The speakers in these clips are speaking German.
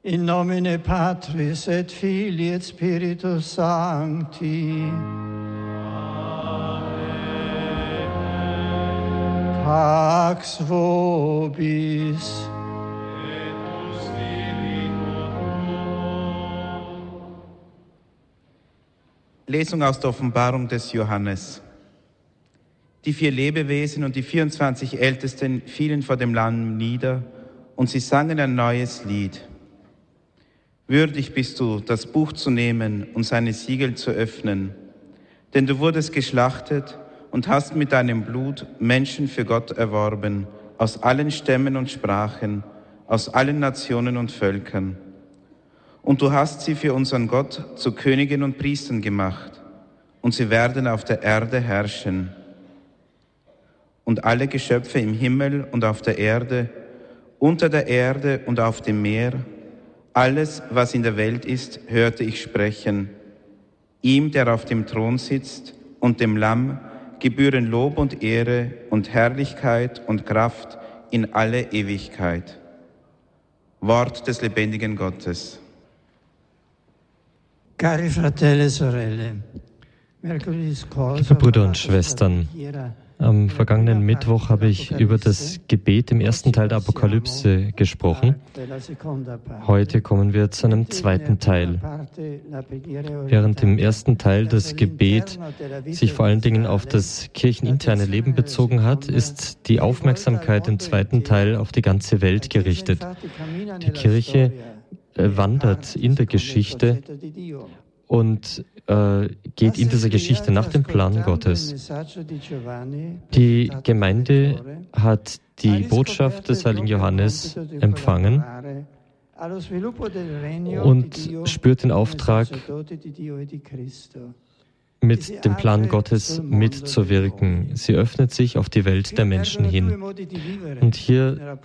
In nomine Patris et Filii et Spiritus Sancti. Pax vobis. Lesung aus der Offenbarung des Johannes. Die 4 Lebewesen und die 24 Ältesten fielen vor dem Lamm nieder, und sie sangen ein neues Lied. Würdig bist du, das Buch zu nehmen und seine Siegel zu öffnen, denn du wurdest geschlachtet und hast mit deinem Blut Menschen für Gott erworben, aus allen Stämmen und Sprachen, aus allen Nationen und Völkern. Und du hast sie für unseren Gott zu Königen und Priestern gemacht, und sie werden auf der Erde herrschen. Und alle Geschöpfe im Himmel und auf der Erde, unter der Erde und auf dem Meer, alles, was in der Welt ist, hörte ich sprechen. Ihm, der auf dem Thron sitzt, und dem Lamm gebühren Lob und Ehre und Herrlichkeit und Kraft in alle Ewigkeit. Wort des lebendigen Gottes. Cari fratelli e sorelle, Liebe Brüder und Schwestern, am vergangenen Mittwoch habe ich über das Gebet im ersten Teil der Apokalypse gesprochen. Heute kommen wir zu einem zweiten Teil. Während im ersten Teil das Gebet sich vor allen Dingen auf das kircheninterne Leben bezogen hat, ist die Aufmerksamkeit im zweiten Teil auf die ganze Welt gerichtet. Die Kirche wandert in der Geschichte und geht in dieser Geschichte nach dem Plan Gottes. Die Gemeinde hat die Botschaft des heiligen Johannes empfangen und spürt den Auftrag, mit dem Plan Gottes mitzuwirken. Sie öffnet sich auf die Welt der Menschen hin. Und hier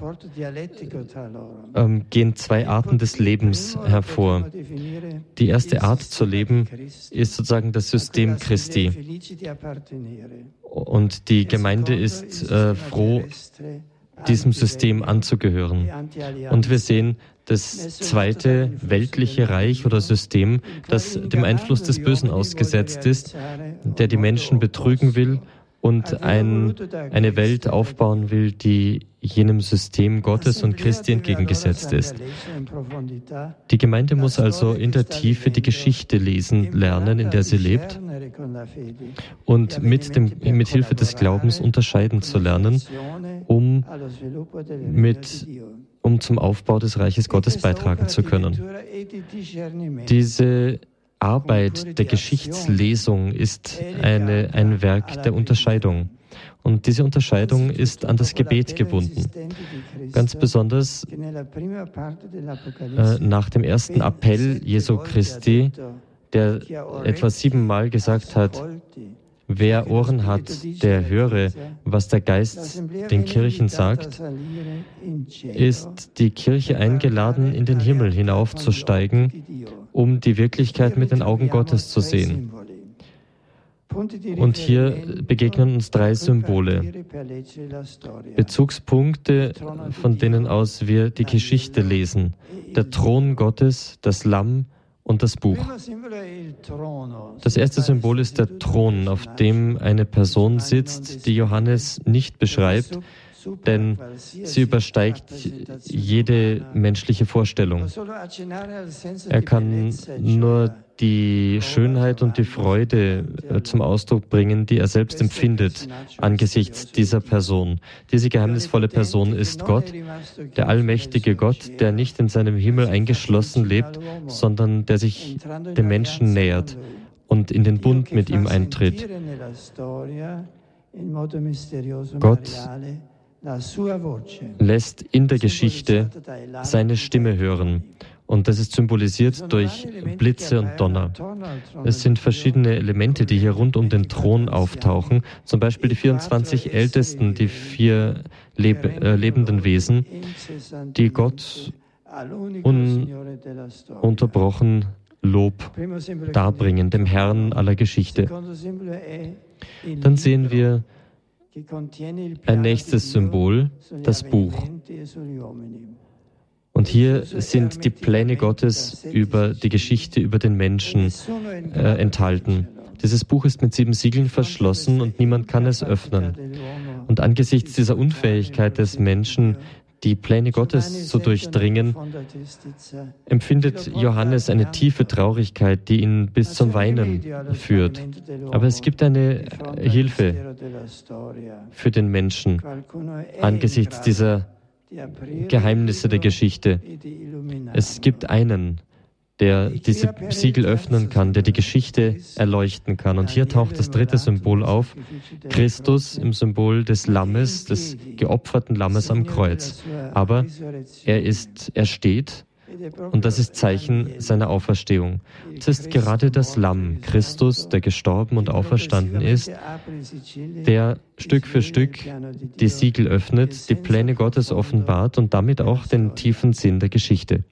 gehen 2 Arten des Lebens hervor. Die erste Art zu leben ist sozusagen das System Christi. Und die Gemeinde ist froh, diesem System anzugehören. Und wir sehen das zweite weltliche Reich oder System, das dem Einfluss des Bösen ausgesetzt ist, der die Menschen betrügen will und eine Welt aufbauen will, die jenem System Gottes und Christi entgegengesetzt ist. Die Gemeinde muss also in der Tiefe die Geschichte lesen lernen, in der sie lebt, und mit Hilfe des Glaubens unterscheiden zu lernen, um zum Aufbau des Reiches Gottes beitragen zu können. Diese Arbeit der Geschichtslesung ist ein Werk der Unterscheidung. Und diese Unterscheidung ist an das Gebet gebunden. Ganz besonders nach dem ersten Appell Jesu Christi, der etwa 7-mal gesagt hat: Wer Ohren hat, der höre, was der Geist den Kirchen sagt, ist die Kirche eingeladen, in den Himmel hinaufzusteigen, um die Wirklichkeit mit den Augen Gottes zu sehen. Und hier begegnen uns 3 Symbole, Bezugspunkte, von denen aus wir die Geschichte lesen: der Thron Gottes, das Lamm und das Buch. Das erste Symbol ist der Thron, auf dem eine Person sitzt, die Johannes nicht beschreibt, denn sie übersteigt jede menschliche Vorstellung. Er kann nur die Schönheit und die Freude zum Ausdruck bringen, die er selbst empfindet angesichts dieser Person. Diese geheimnisvolle Person ist Gott, der allmächtige Gott, der nicht in seinem Himmel eingeschlossen lebt, sondern der sich dem Menschen nähert und in den Bund mit ihm eintritt. Gott lässt in der Geschichte seine Stimme hören. Und das ist symbolisiert durch Blitze und Donner. Es sind verschiedene Elemente, die hier rund um den Thron auftauchen. Zum Beispiel die 24 Ältesten, die 4 lebenden Wesen, die Gott ununterbrochen Lob darbringen, dem Herrn aller Geschichte. Dann sehen wir ein nächstes Symbol, das Buch. Und hier sind die Pläne Gottes über die Geschichte, über den Menschen enthalten. Dieses Buch ist mit 7 Siegeln verschlossen und niemand kann es öffnen. Und angesichts dieser Unfähigkeit des Menschen, die Pläne Gottes zu durchdringen, empfindet Johannes eine tiefe Traurigkeit, die ihn bis zum Weinen führt. Aber es gibt eine Hilfe für den Menschen angesichts dieser Geheimnisse der Geschichte. Es gibt einen, der diese Siegel öffnen kann, der die Geschichte erleuchten kann. Und hier taucht das 3. Symbol auf, Christus im Symbol des Lammes, des geopferten Lammes am Kreuz. Aber er steht, und das ist Zeichen seiner Auferstehung. Es ist gerade das Lamm, Christus, der gestorben und auferstanden ist, der Stück für Stück die Siegel öffnet, die Pläne Gottes offenbart und damit auch den tiefen Sinn der Geschichte.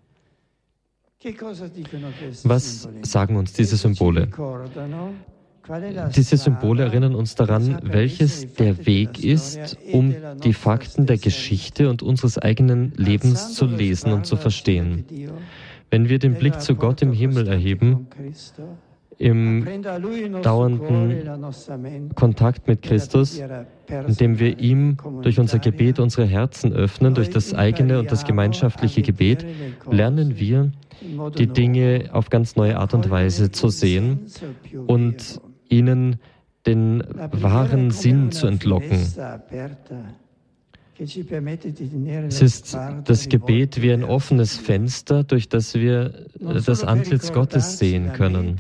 Was sagen uns diese Symbole? Diese Symbole erinnern uns daran, welches der Weg ist, um die Fakten der Geschichte und unseres eigenen Lebens zu lesen und zu verstehen. Wenn wir den Blick zu Gott im Himmel erheben, im dauernden Kontakt mit Christus, indem wir ihm durch unser Gebet unsere Herzen öffnen, durch das eigene und das gemeinschaftliche Gebet, lernen wir, die Dinge auf ganz neue Art und Weise zu sehen und ihnen den wahren Sinn zu entlocken. Es ist das Gebet wie ein offenes Fenster, durch das wir das Antlitz Gottes sehen können.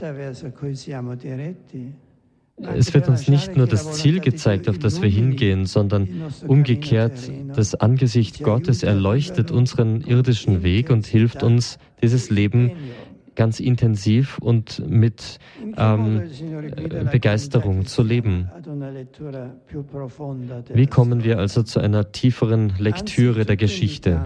Es wird uns nicht nur das Ziel gezeigt, auf das wir hingehen, sondern umgekehrt, das Angesicht Gottes erleuchtet unseren irdischen Weg und hilft uns, dieses Leben ganz intensiv und mit Begeisterung zu leben. Wie kommen wir also zu einer tieferen Lektüre der Geschichte?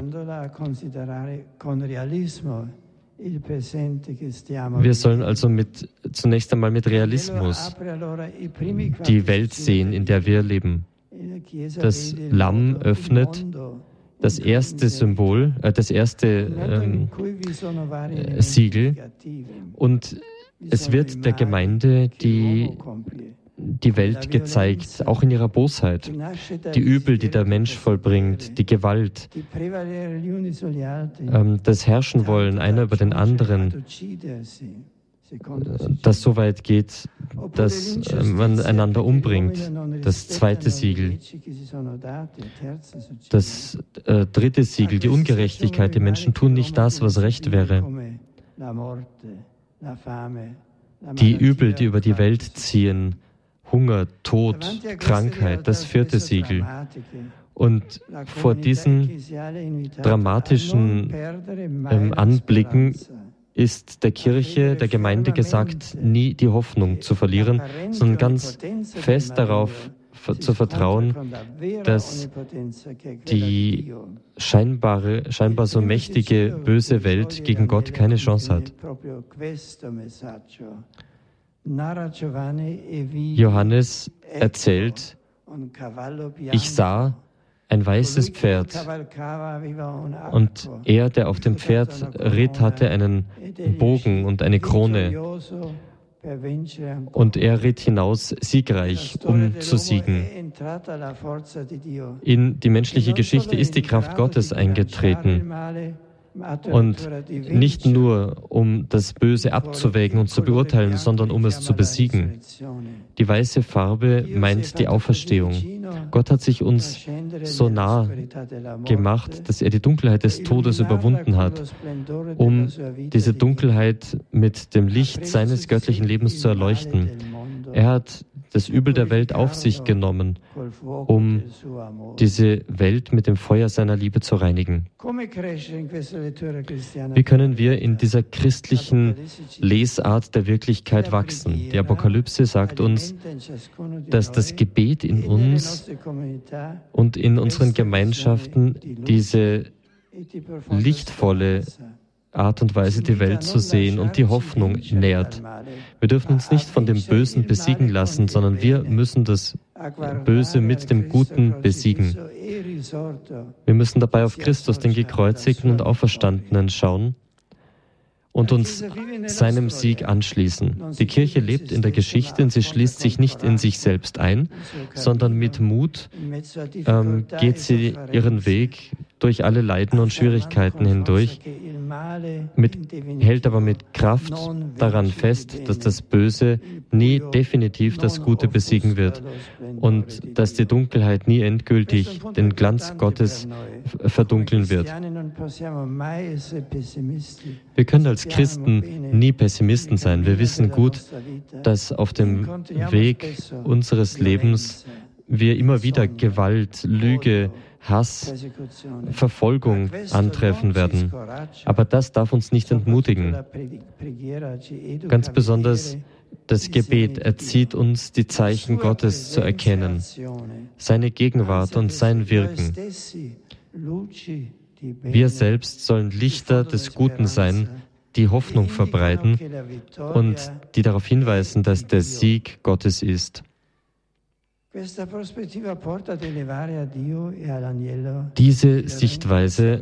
Wir sollen also zunächst einmal mit Realismus die Welt sehen, in der wir leben. Das Lamm öffnet das erste Symbol, das erste Siegel, und es wird der Gemeinde die Welt gezeigt, auch in ihrer Bosheit, die Übel, die der Mensch vollbringt, die Gewalt, das Herrschenwollen einer über den anderen, das so weit geht, dass man einander umbringt. Das 2. Siegel. Das 3. Siegel, die Ungerechtigkeit. Die Menschen tun nicht das, was recht wäre. Die Übel, die über die Welt ziehen, Hunger, Tod, Krankheit, das 4. Siegel. Und vor diesen dramatischen Anblicken ist der Kirche, der Gemeinde gesagt, nie die Hoffnung zu verlieren, sondern ganz fest darauf zu vertrauen, dass die scheinbar so mächtige, böse Welt gegen Gott keine Chance hat. Johannes erzählt, ich sah ein weißes Pferd, und er, der auf dem Pferd ritt, hatte einen Bogen und eine Krone, und er ritt hinaus siegreich, um zu siegen. In die menschliche Geschichte ist die Kraft Gottes eingetreten. Und nicht nur, um das Böse abzuwägen und zu beurteilen, sondern um es zu besiegen. Die weiße Farbe meint die Auferstehung. Gott hat sich uns so nah gemacht, dass er die Dunkelheit des Todes überwunden hat, um diese Dunkelheit mit dem Licht seines göttlichen Lebens zu erleuchten. Er hat das Übel der Welt auf sich genommen, um diese Welt mit dem Feuer seiner Liebe zu reinigen. Wie können wir in dieser christlichen Lesart der Wirklichkeit wachsen? Die Apokalypse sagt uns, dass das Gebet in uns und in unseren Gemeinschaften diese lichtvolle Art und Weise, die Welt zu sehen und die Hoffnung nährt. Wir dürfen uns nicht von dem Bösen besiegen lassen, sondern wir müssen das Böse mit dem Guten besiegen. Wir müssen dabei auf Christus, den Gekreuzigten und Auferstandenen, schauen und uns seinem Sieg anschließen. Die Kirche lebt in der Geschichte und sie schließt sich nicht in sich selbst ein, sondern mit Mut geht sie ihren Weg durch alle Leiden und Schwierigkeiten hindurch, hält aber mit Kraft daran fest, dass das Böse nie definitiv das Gute besiegen wird und dass die Dunkelheit nie endgültig den Glanz Gottes verdunkeln wird. Wir können als Christen nie Pessimisten sein. Wir wissen gut, dass auf dem Weg unseres Lebens wir immer wieder Gewalt, Lüge, Hass, Verfolgung antreffen werden. Aber das darf uns nicht entmutigen. Ganz besonders das Gebet erzieht uns, die Zeichen Gottes zu erkennen, seine Gegenwart und sein Wirken. Wir selbst sollen Lichter des Guten sein, die Hoffnung verbreiten und die darauf hinweisen, dass der Sieg Gottes ist. Diese Sichtweise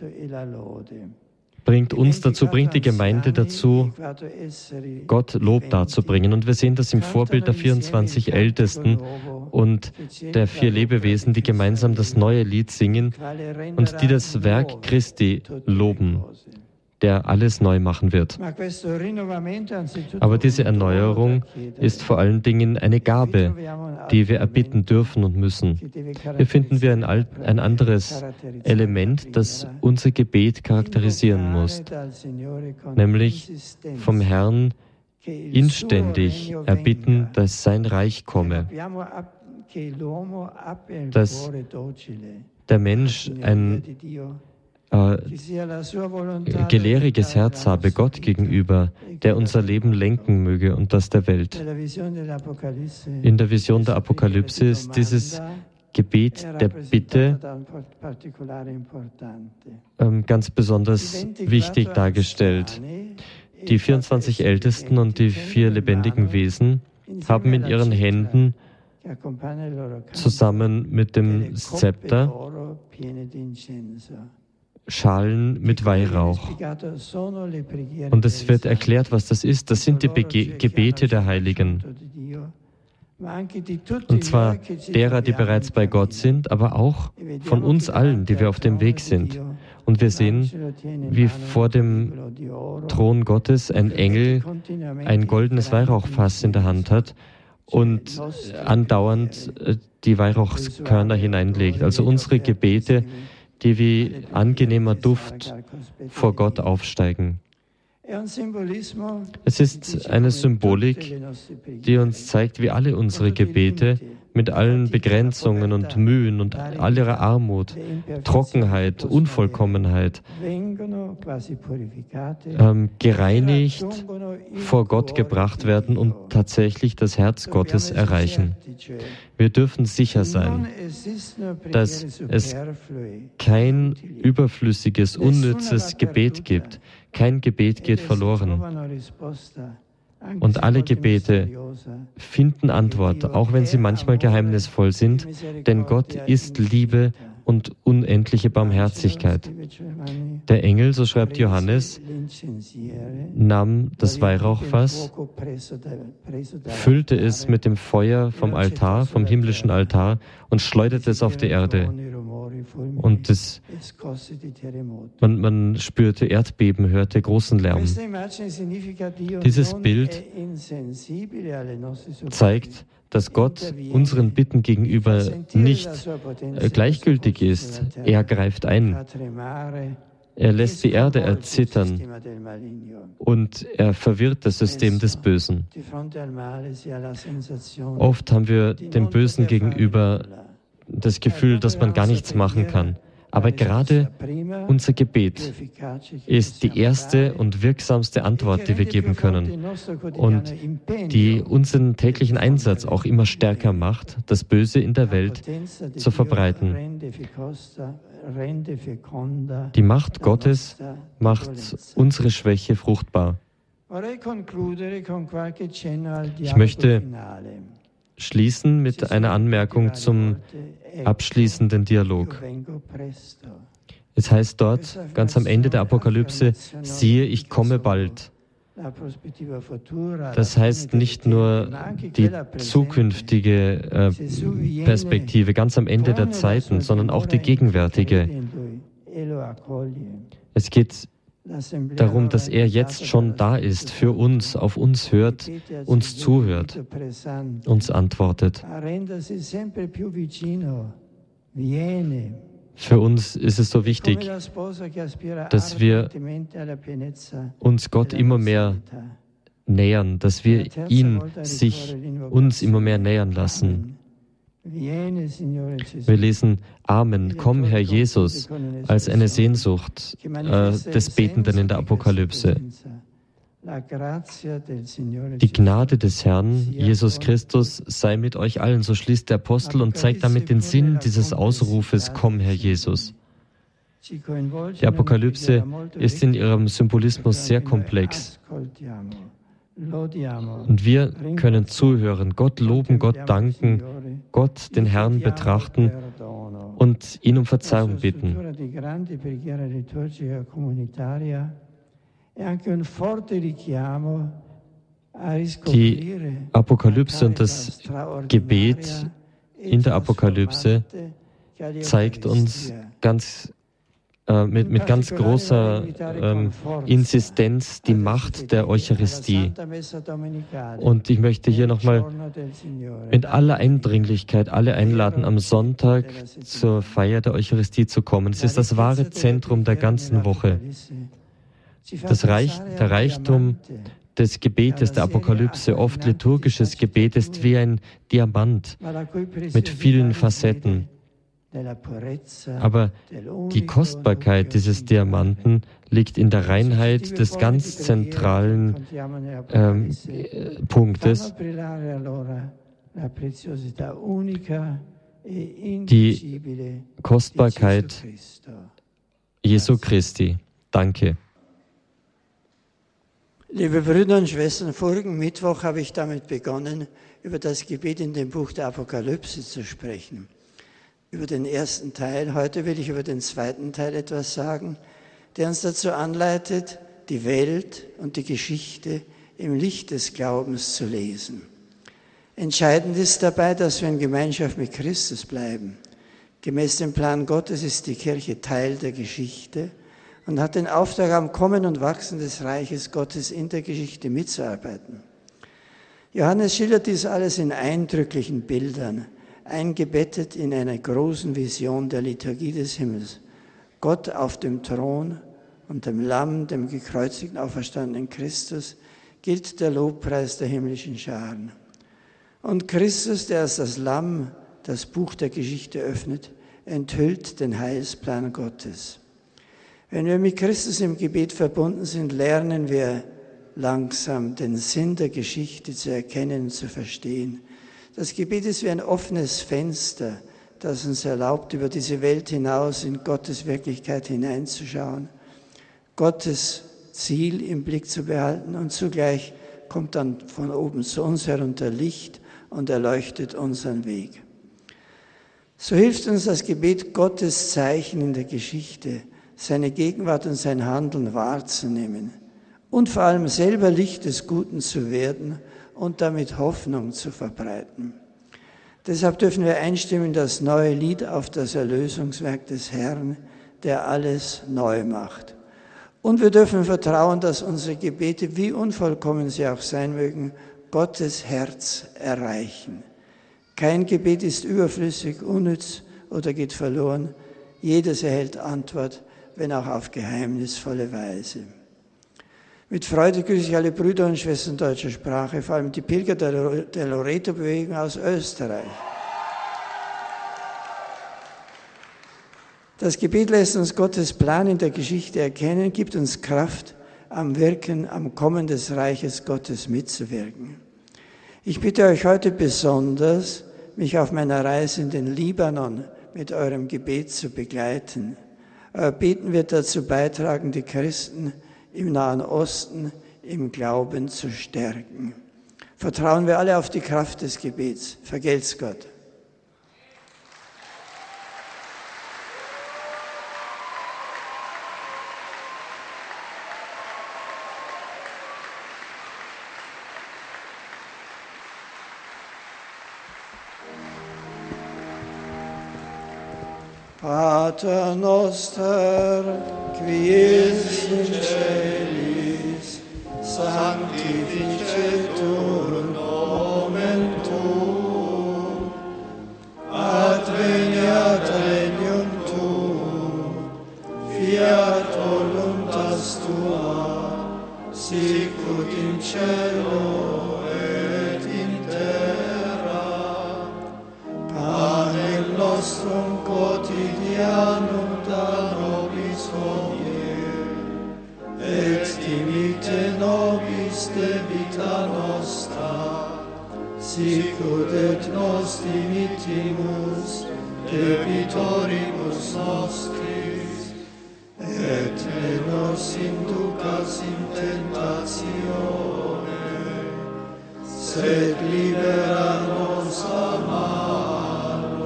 bringt uns dazu, bringt die Gemeinde dazu, Gott Lob darzubringen. Und wir sehen das im Vorbild der 24 Ältesten und der 4 Lebewesen, die gemeinsam das neue Lied singen und die das Werk Christi loben, der alles neu machen wird. Aber diese Erneuerung ist vor allen Dingen eine Gabe, die wir erbitten dürfen und müssen. Hier finden wir ein anderes Element, das unser Gebet charakterisieren muss, nämlich vom Herrn inständig erbitten, dass sein Reich komme, dass der Mensch ein gelehriges Herz habe Gott gegenüber, der unser Leben lenken möge und das der Welt. In der Vision der Apokalypse ist dieses Gebet der Bitte ganz besonders wichtig dargestellt. Die 24 Ältesten und die 4 lebendigen Wesen haben in ihren Händen zusammen mit dem Zepter Schalen mit Weihrauch. Und es wird erklärt, was das ist. Das sind die Gebete der Heiligen. Und zwar derer, die bereits bei Gott sind, aber auch von uns allen, die wir auf dem Weg sind. Und wir sehen, wie vor dem Thron Gottes ein Engel ein goldenes Weihrauchfass in der Hand hat und andauernd die Weihrauchskörner hineinlegt. Also unsere Gebete, die wie angenehmer Duft vor Gott aufsteigen. Es ist eine Symbolik, die uns zeigt, wie alle unsere Gebete mit allen Begrenzungen und Mühen und all ihrer Armut, Trockenheit, Unvollkommenheit gereinigt vor Gott gebracht werden und tatsächlich das Herz Gottes erreichen. Wir dürfen sicher sein, dass es kein überflüssiges, unnützes Gebet gibt. Kein Gebet geht verloren. Und alle Gebete finden Antwort, auch wenn sie manchmal geheimnisvoll sind, denn Gott ist Liebe und unendliche Barmherzigkeit. Der Engel, so schreibt Johannes, nahm das Weihrauchfass, füllte es mit dem Feuer vom Altar, vom himmlischen Altar und schleuderte es auf die Erde. Und man spürte Erdbeben, hörte großen Lärm. Dieses Bild zeigt, dass Gott unseren Bitten gegenüber nicht gleichgültig ist. Er greift ein. Er lässt die Erde erzittern und er verwirrt das System des Bösen. Oft haben wir dem Bösen gegenüber das Gefühl, dass man gar nichts machen kann. Aber gerade unser Gebet ist die erste und wirksamste Antwort, die wir geben können und die unseren täglichen Einsatz auch immer stärker macht, das Böse in der Welt zu verbreiten. Die Macht Gottes macht unsere Schwäche fruchtbar. Ich möchte schließen mit einer Anmerkung zum abschließenden Dialog. Es heißt dort, ganz am Ende der Apokalypse, siehe, ich komme bald. Das heißt nicht nur die zukünftige Perspektive, ganz am Ende der Zeiten, sondern auch die gegenwärtige. Es geht darum, dass er jetzt schon da ist, für uns, auf uns hört, uns zuhört, uns antwortet. Für uns ist es so wichtig, dass wir uns Gott immer mehr nähern, dass wir uns immer mehr nähern lassen. Wir lesen Amen, komm Herr Jesus, als eine Sehnsucht des Betenden in der Apokalypse. Die Gnade des Herrn, Jesus Christus, sei mit euch allen, so schließt der Apostel und zeigt damit den Sinn dieses Ausrufes, komm Herr Jesus. Die Apokalypse ist in ihrem Symbolismus sehr komplex. Und wir können zuhören, Gott loben, Gott danken, Gott, den Herrn, betrachten und ihn um Verzeihung bitten. Die Apokalypse und das Gebet in der Apokalypse zeigt uns mit ganz großer Insistenz die Macht der Eucharistie. Und ich möchte hier nochmal mit aller Eindringlichkeit alle einladen, am Sonntag zur Feier der Eucharistie zu kommen. Es ist das wahre Zentrum der ganzen Woche. Der Reichtum des Gebetes der Apokalypse, oft liturgisches Gebet, ist wie ein Diamant mit vielen Facetten. Aber die Kostbarkeit dieses Diamanten liegt in der Reinheit des ganz zentralen Punktes, die Kostbarkeit Jesu Christi. Danke. Liebe Brüder und Schwestern, vorigen Mittwoch habe ich damit begonnen, über das Gebet in dem Buch der Apokalypse zu sprechen. Über den ersten Teil. Heute will ich über den zweiten Teil etwas sagen, der uns dazu anleitet, die Welt und die Geschichte im Licht des Glaubens zu lesen. Entscheidend ist dabei, dass wir in Gemeinschaft mit Christus bleiben. Gemäß dem Plan Gottes ist die Kirche Teil der Geschichte und hat den Auftrag, am Kommen und Wachsen des Reiches Gottes in der Geschichte mitzuarbeiten. Johannes schildert dies alles in eindrücklichen Bildern, eingebettet in einer großen Vision der Liturgie des Himmels. Gott auf dem Thron und dem Lamm, dem gekreuzigten, auferstandenen Christus, gilt der Lobpreis der himmlischen Scharen. Und Christus, der als das Lamm das Buch der Geschichte öffnet, enthüllt den Heilsplan Gottes. Wenn wir mit Christus im Gebet verbunden sind, lernen wir langsam den Sinn der Geschichte zu erkennen und zu verstehen. Das Gebet ist wie ein offenes Fenster, das uns erlaubt, über diese Welt hinaus in Gottes Wirklichkeit hineinzuschauen, Gottes Ziel im Blick zu behalten und zugleich kommt dann von oben zu uns herunter Licht und erleuchtet unseren Weg. So hilft uns das Gebet, Gottes Zeichen in der Geschichte, seine Gegenwart und sein Handeln wahrzunehmen und vor allem selber Licht des Guten zu werden und damit Hoffnung zu verbreiten. Deshalb dürfen wir einstimmen in das neue Lied auf das Erlösungswerk des Herrn, der alles neu macht. Und wir dürfen vertrauen, dass unsere Gebete, wie unvollkommen sie auch sein mögen, Gottes Herz erreichen. Kein Gebet ist überflüssig, unnütz oder geht verloren. Jedes erhält Antwort, wenn auch auf geheimnisvolle Weise. Mit Freude grüße ich alle Brüder und Schwestern deutscher Sprache, vor allem die Pilger der Loreto-Bewegung aus Österreich. Das Gebet lässt uns Gottes Plan in der Geschichte erkennen, gibt uns Kraft, am Wirken, am Kommen des Reiches Gottes mitzuwirken. Ich bitte euch heute besonders, mich auf meiner Reise in den Libanon mit eurem Gebet zu begleiten. Euer Beten wird dazu beitragen, die Christen im Nahen Osten im Glauben zu stärken. Vertrauen wir alle auf die Kraft des Gebets. Vergelt's Gott. Pater noster, qui es in celis, sanctificetur nomen tuum, adveniat regnum tuum, fiat voluntas tua, sicut in cielo et in terra. Panem nostrum quotidianum da nobis hodie, et dimitte nobis debita nostra, sicut et nos dimittimus debitoribus nostris, et ne nos inducas in tentatione, sed libera nos a malo.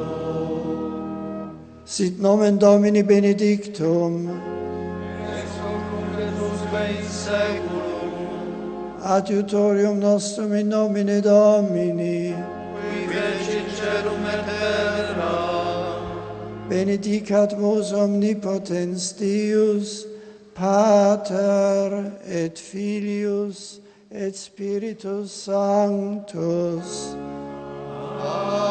Sit nomen Domini benedictum, ex hoc nunc et usque in saeculum, adiutorium nostrum in nomine Domini, qui fecit celum et terra, benedicat vos omnipotens Deus, Pater et Filius et Spiritus Sanctus. Amen.